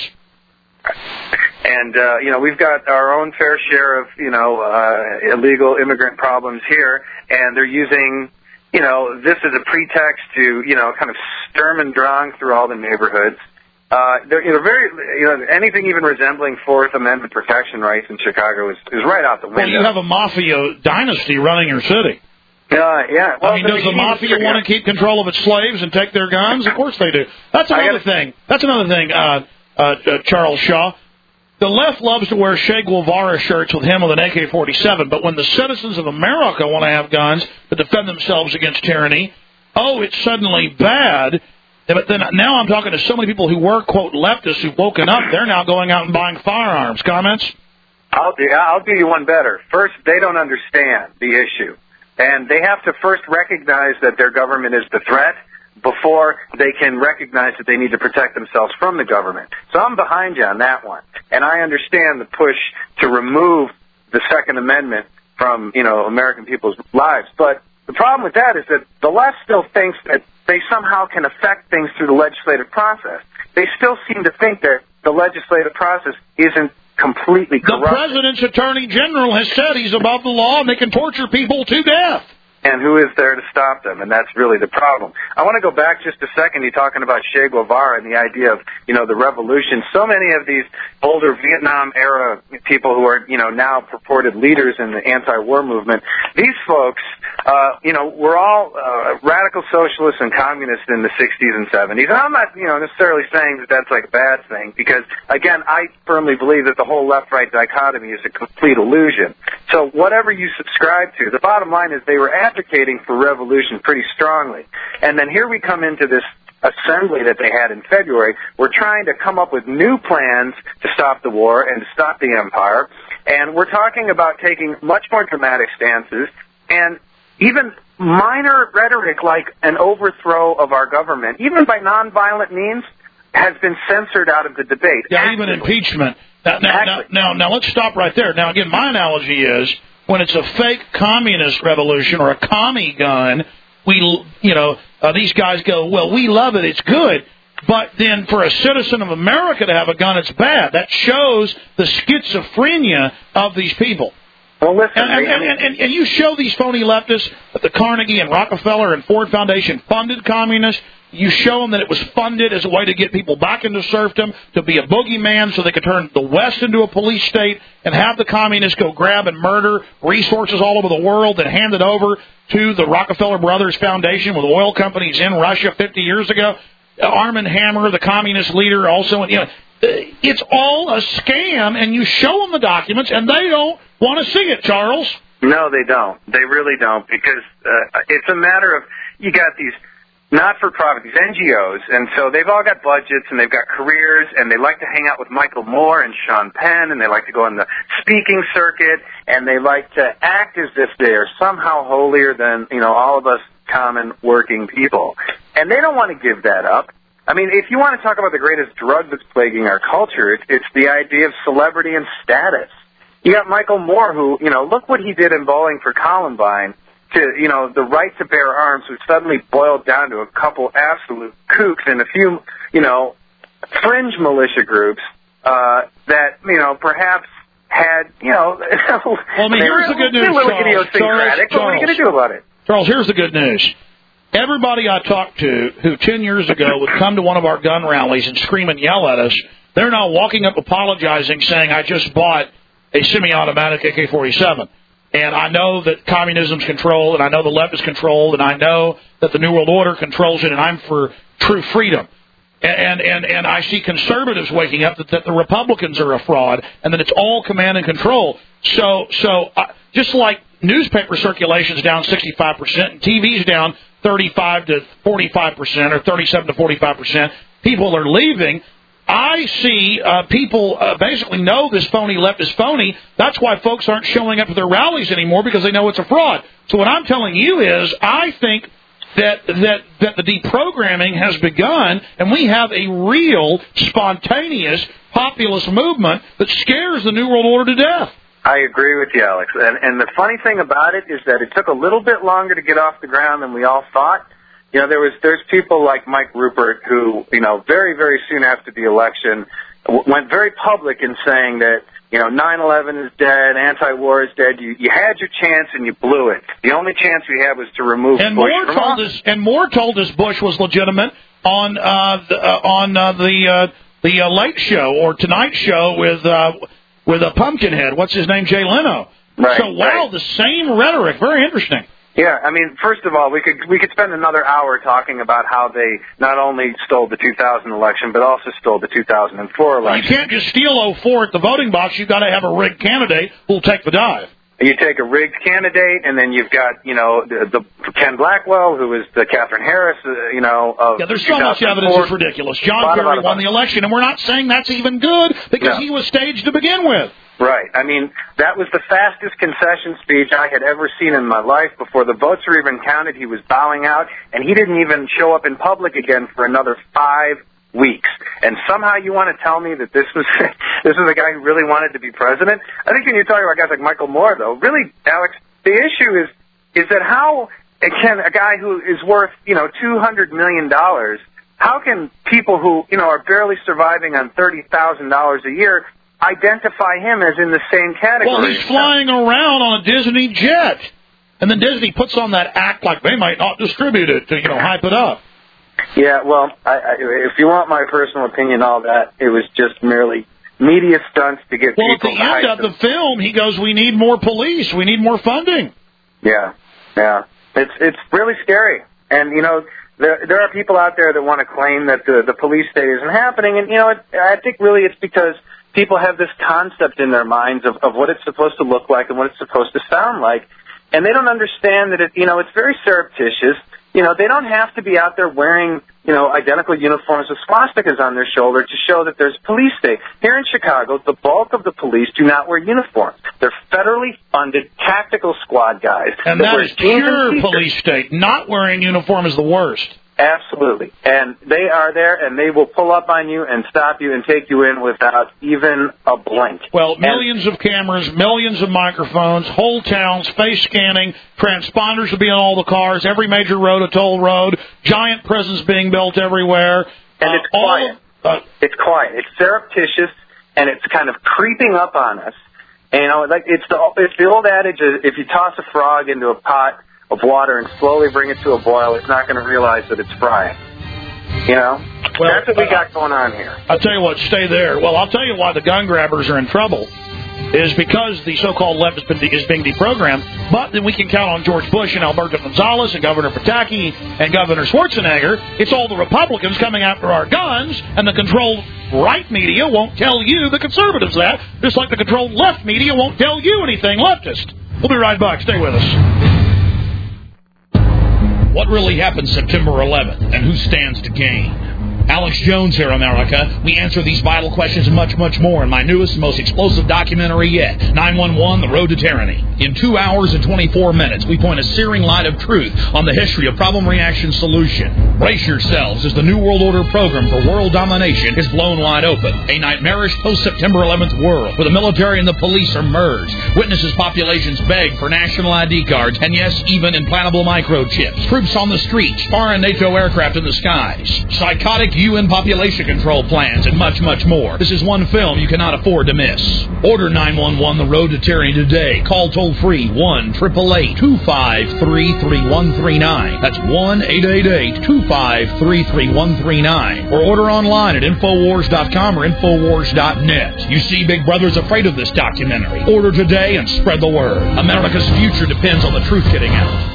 And, we've got our own fair share of, illegal immigrant problems here, and they're using, this as a pretext to, kind of sturm and drang through all the neighborhoods. They're very, anything even resembling Fourth Amendment protection rights in Chicago is right out the window. Well, you have a mafia dynasty running your city. Yeah. Well, does the mafia want to keep control of its slaves and take their guns? Of course they do. That's another thing. Charles Shaw. The left loves to wear Che Guevara shirts with him with an AK-47, but when the citizens of America want to have guns to defend themselves against tyranny, it's suddenly bad. But then now I'm talking to so many people who were, quote, leftists who've woken up. They're now going out and buying firearms. Comments? I'll do you one better. First, they don't understand the issue. And they have to first recognize that their government is the threat before they can recognize that they need to protect themselves from the government. So I'm behind you on that one. And I understand the push to remove the Second Amendment from, American people's lives. But the problem with that is that the left still thinks that they somehow can affect things through the legislative process. They still seem to think that the legislative process isn't completely corrupt. The president's attorney general has said he's above the law and they can torture people to death. And who is there to stop them? And that's really the problem. I want to go back just a second. You're talking about Che Guevara and the idea of, the revolution. So many of these older Vietnam-era people who are, now purported leaders in the anti-war movement, these folks we're all radical socialists and communists in the 60s and 70s. And I'm not, necessarily saying that that's like a bad thing because, again, I firmly believe that the whole left-right dichotomy is a complete illusion. So whatever you subscribe to, the bottom line is they were advocating for revolution pretty strongly. And then here we come into this assembly that they had in February. We're trying to come up with new plans to stop the war and to stop the empire. And we're talking about taking much more dramatic stances and even minor rhetoric like an overthrow of our government, even by nonviolent means, has been censored out of the debate. Yeah, even impeachment. Now, let's stop right there. Now, again, my analogy is when it's a fake communist revolution or a commie gun, these guys go, well, we love it, it's good. But then for a citizen of America to have a gun, it's bad. That shows the schizophrenia of these people. Well, listen, and you show these phony leftists that the Carnegie and Rockefeller and Ford Foundation funded communists. You show them that it was funded as a way to get people back into serfdom, to be a boogeyman so they could turn the West into a police state and have the communists go grab and murder resources all over the world and hand it over to the Rockefeller Brothers Foundation with oil companies in Russia 50 years ago. Armand Hammer, the communist leader, also, it's all a scam, and you show them the documents, and they don't want to see it, Charles. No, they don't. They really don't, because it's a matter of, you got these not-for-profit, these NGOs, and so they've all got budgets, and they've got careers, and they like to hang out with Michael Moore and Sean Penn, and they like to go on the speaking circuit, and they like to act as if they are somehow holier than, all of us common working people. And they don't want to give that up. I mean, if you want to talk about the greatest drug that's plaguing our culture, it's the idea of celebrity and status. You got Michael Moore who, look what he did in Bowling for Columbine to, the right to bear arms, which suddenly boiled down to a couple absolute kooks and a few, fringe militia groups that, perhaps had, Well, I mean, here's the good news, Charles. What are you going to do about it? Charles, here's the good news. Everybody I talked to who 10 years ago would come to one of our gun rallies and scream and yell at us, they're now walking up apologizing, saying, I just bought a semi-automatic AK-47. And I know that communism's controlled, and I know the left is controlled, and I know that the New World Order controls it, and I'm for true freedom. And I see conservatives waking up that the Republicans are a fraud, and that it's all command and control. So just like newspaper circulation's down 65%, and TV's down 35 to 45%, or 37 to 45%, people are leaving. I see people basically know this phony left is phony. That's why folks aren't showing up to their rallies anymore, because they know it's a fraud. So what I'm telling you is I think that the deprogramming has begun, and we have a real, spontaneous, populist movement that scares the New World Order to death. I agree with you, Alex. And the funny thing about it is that it took a little bit longer to get off the ground than we all thought. There's people like Mike Rupert who, very, very soon after the election went very public in saying that, 9/11 is dead, anti-war is dead. You had your chance and you blew it. The only chance we had was to remove Bush from office. And Moore told us Bush was legitimate on the Late Show or Tonight Show with a Pumpkinhead. What's his name? Jay Leno. Right. So wow, the same rhetoric. Very interesting. Yeah, I mean, first of all, we could spend another hour talking about how they not only stole the 2000 election, but also stole the 2004 election. Well, you can't just steal 04 at the voting box. You've got to have a rigged candidate who'll take the dive. You take a rigged candidate, and then you've got, the Ken Blackwell, who is the Catherine Harris, of yeah, there's so much evidence it's ridiculous. John Kerry won the election, and we're not saying that's even good because he was staged to begin with. Right. I mean, that was the fastest concession speech I had ever seen in my life. Before the votes were even counted, he was bowing out, and he didn't even show up in public again for another 5 weeks. And somehow you want to tell me that this was a guy who really wanted to be president? I think when you're talking about guys like Michael Moore, though, really, Alex, the issue is that how can a guy who is worth, $200 million, how can people who, are barely surviving on $30,000 a year identify him as in the same category? Well, he's flying around on a Disney jet. And then Disney puts on that act like they might not distribute it to, hype it up. Yeah, well, if you want my personal opinion, all that, it was just merely media stunts to get people to hype. Well, at the end of the film, he goes, we need more police. We need more funding. Yeah. It's really scary. And, you know, there are people out there that want to claim that the police state isn't happening. And, you know, I think really it's because people have this concept in their minds of what it's supposed to look like and what it's supposed to sound like. And they don't understand that, it's very surreptitious. You know, they don't have to be out there wearing, identical uniforms with swastikas on their shoulder to show that there's a police state. Here in Chicago, the bulk of the police do not wear uniforms. They're federally funded tactical squad guys. And that is pure police state. Not wearing uniform is the worst. Absolutely. And they are there, and they will pull up on you and stop you and take you in without even a blink. Well, millions of cameras, millions of microphones, whole towns, face scanning, transponders will be on all the cars, every major road, a toll road, giant prisons being built everywhere. And it's quiet. It's quiet. It's surreptitious, and it's kind of creeping up on us. And, it's the old adage, if you toss a frog into a pot of water and slowly bring it to a boil, it's not going to realize that it's frying. Well, that's what we got going on here. I'll tell you what, stay there. Well, I'll tell you why the gun grabbers are in trouble is because the so-called left is being deprogrammed, but then we can count on George Bush and Alberto Gonzales and Governor Pataki and Governor Schwarzenegger. It's all the Republicans coming after our guns, and the controlled right media won't tell you, the conservatives, that, just like the controlled left media won't tell you anything leftist. We'll be right back. Stay with us. What really happened September 11th, and who stands to gain? Alex Jones here, America. We answer these vital questions and much, much more in my newest and most explosive documentary yet, 911, The Road to Tyranny. In 2 hours and 24 minutes, we point a searing light of truth on the history of problem, reaction, solution. Brace yourselves as the New World Order program for world domination is blown wide open. A nightmarish post-September 11th world where the military and the police are merged. Witnesses populations beg for national ID cards, and yes, even implantable microchips. Troops on the streets, foreign NATO aircraft in the skies. Psychotic UN population control plans, and much, much more. This is one film you cannot afford to miss. Order 911 The Road to Tyranny today. Call toll-free 1-888-253-3139. That's 1-888-253-3139. Or order online at Infowars.com or Infowars.net. You see, Big Brother's afraid of this documentary. Order today and spread the word. America's future depends on the truth getting out.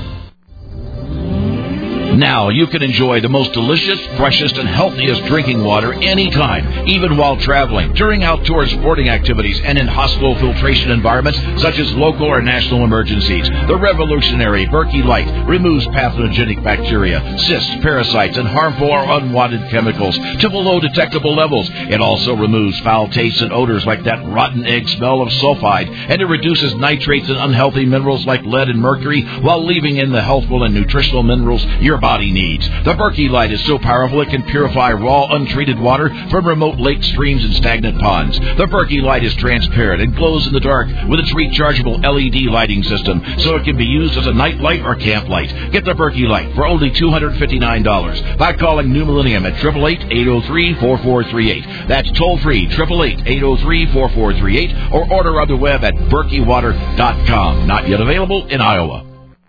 Now you can enjoy the most delicious, freshest, and healthiest drinking water anytime, even while traveling, during outdoor sporting activities, and in hospital filtration environments such as local or national emergencies. The revolutionary Berkey Light removes pathogenic bacteria, cysts, parasites, and harmful or unwanted chemicals to below detectable levels. It also removes foul tastes and odors like that rotten egg smell of sulfide, and it reduces nitrates and unhealthy minerals like lead and mercury while leaving in the healthful and nutritional minerals your body needs. The Berkey Light is so powerful it can purify raw, untreated water from remote lakes, streams, and stagnant ponds. The Berkey Light is transparent and glows in the dark with its rechargeable LED lighting system, so it can be used as a night light or camp light. Get the Berkey Light for only $259 by calling New Millennium at 888-803-4438. That's toll-free, 888-803-4438, or order on the web at berkeywater.com. Not yet available in Iowa.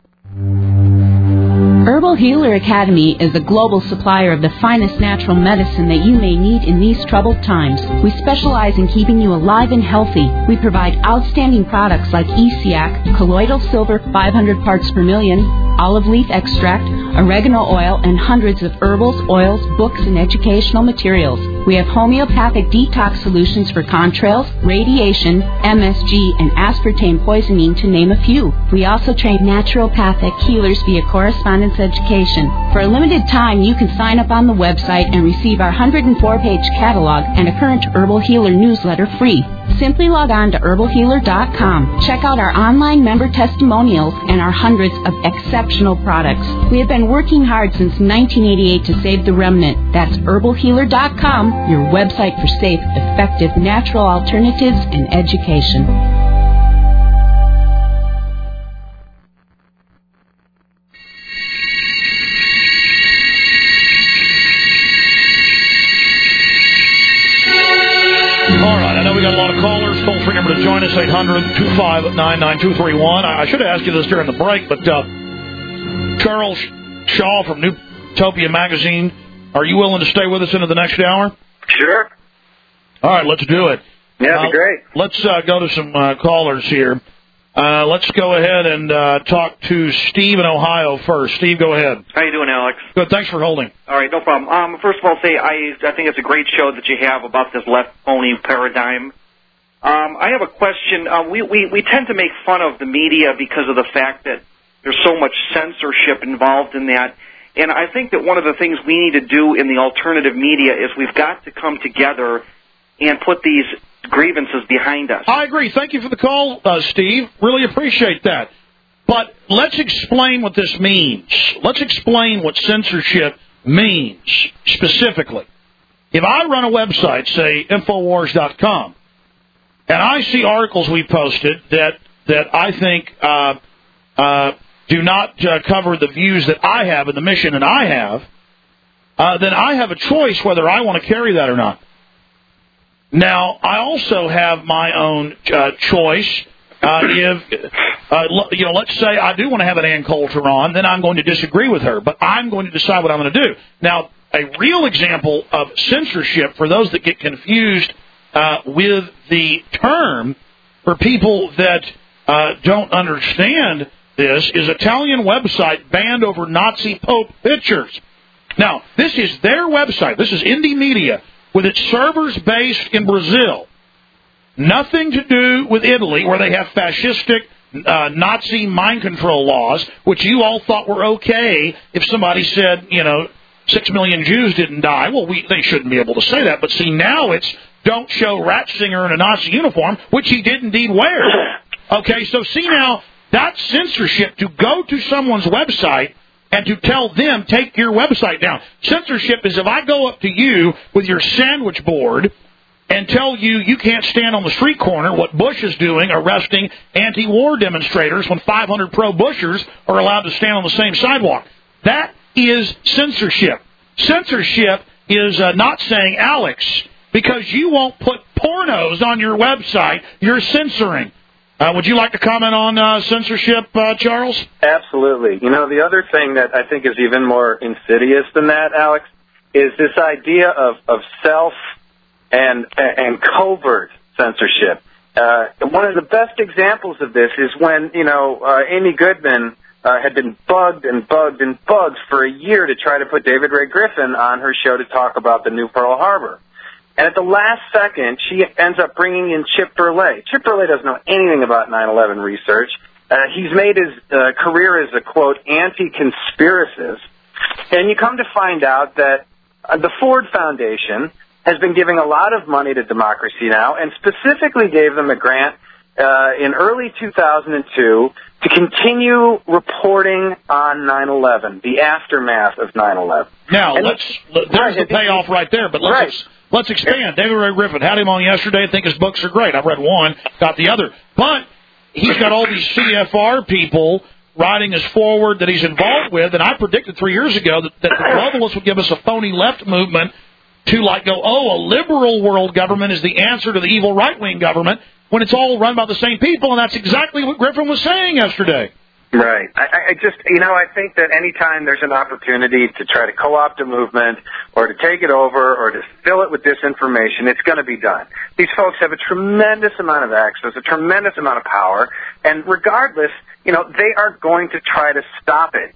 Herbal Healer Academy is a global supplier of the finest natural medicine that you may need in these troubled times. We specialize in keeping you alive and healthy. We provide outstanding products like ESIAC, colloidal silver 500 parts per million, olive leaf extract, oregano oil, and hundreds of herbals, oils, books, and educational materials. We have homeopathic detox solutions for contrails, radiation, MSG, and aspartame poisoning, to name a few. We also train naturopathic healers via correspondence education. For a limited time, you can sign up on the website and receive our 104-page catalog and a current Herbal Healer newsletter free. Simply log on to herbalhealer.com. Check out our online member testimonials and our hundreds of exceptional products. We have been working hard since 1988 to save the remnant. That's herbalhealer.com, your website for safe, effective, natural alternatives and education. Toll-free number to join us, 800-259-9231. I should have asked you this during the break, but Charles Shaw from Newtopia Magazine, are you willing to stay with us into the next hour? Sure. All right, let's do it. Yeah, that'd be great. Let's go to some callers here. Let's go ahead and talk to Steve in Ohio first. Steve, go ahead. How you doing, Alex? Good. Thanks for holding. All right, no problem. First of all, I think it's a great show that you have about this left pony paradigm. I have a question. We tend to make fun of the media because of the fact that there's so much censorship involved in that. And I think that one of the things we need to do in the alternative media is we've got to come together and put these grievances behind us. I agree. Thank you for the call, Steve. Really appreciate that. But let's explain what this means. Let's explain what censorship means specifically. If I run a website, say Infowars.com, and I see articles we posted that I think do not cover the views that I have and the mission that I have, then I have a choice whether I want to carry that or not. Now, I also have my own choice. Let's say I do want to have an Ann Coulter on, then I'm going to disagree with her, but I'm going to decide what I'm going to do. Now, a real example of censorship, for those that get confused with the term, for people that don't understand this, is Italian website banned over Nazi Pope pictures. Now, this is their website. This is Indie Media, with its servers based in Brazil. Nothing to do with Italy, where they have fascistic Nazi mind control laws, which you all thought were okay if somebody said, 6 million Jews didn't die. Well, they shouldn't be able to say that. But see, now it's don't show Ratzinger in a Nazi uniform, which he did indeed wear. Okay, so see now, that's censorship, to go to someone's website and to tell them, take your website down. Censorship is if I go up to you with your sandwich board and tell you you can't stand on the street corner, what Bush is doing, arresting anti-war demonstrators when 500 pro-Bushers are allowed to stand on the same sidewalk. That is censorship. Censorship is not saying, Alex, because you won't put pornos on your website, you're censoring. Would you like to comment on censorship, Charles? Absolutely. The other thing that I think is even more insidious than that, Alex, is this idea of self and covert censorship. One of the best examples of this is when, Amy Goodman had been bugged for a year to try to put David Ray Griffin on her show to talk about the new Pearl Harbor. And at the last second, she ends up bringing in Chip Burley. Chip Burley doesn't know anything about 9/11 research. He's made his career as a, quote, anti-conspiracist. And you come to find out that the Ford Foundation has been giving a lot of money to Democracy Now! And specifically gave them a grant in early 2002 to continue reporting on 9/11, the aftermath of 9/11. Now, there's the payoff right there, but let's expand. David Ray Griffin, had him on yesterday. I think his books are great. I've read one, got the other. But he's got all these CFR people riding us forward that he's involved with, and I predicted 3 years ago that the globalists would give us a phony left movement to go, a liberal world government is the answer to the evil right-wing government, when it's all run by the same people, and that's exactly what Griffin was saying yesterday. Right. I think that any time there's an opportunity to try to co-opt a movement or to take it over or to fill it with disinformation, it's going to be done. These folks have a tremendous amount of access, a tremendous amount of power, and regardless, they are going to try to stop it.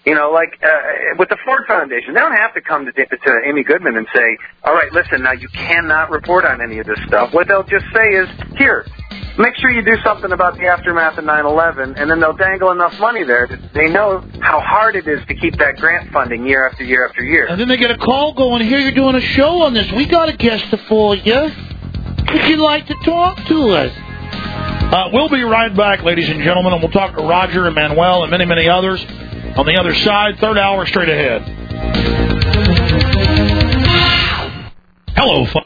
With the Ford Foundation, they don't have to come to Amy Goodman and say, all right, listen, now you cannot report on any of this stuff. What they'll just say is, here, make sure you do something about the aftermath of 9/11, and then they'll dangle enough money there that they know how hard it is to keep that grant funding year after year after year. And then they get a call going, here, you're doing a show on this. We got a guest for you. Would you like to talk to us? We'll be right back, ladies and gentlemen, and we'll talk to Roger and Manuel and many, many others on the other side. Third hour straight ahead. Hello,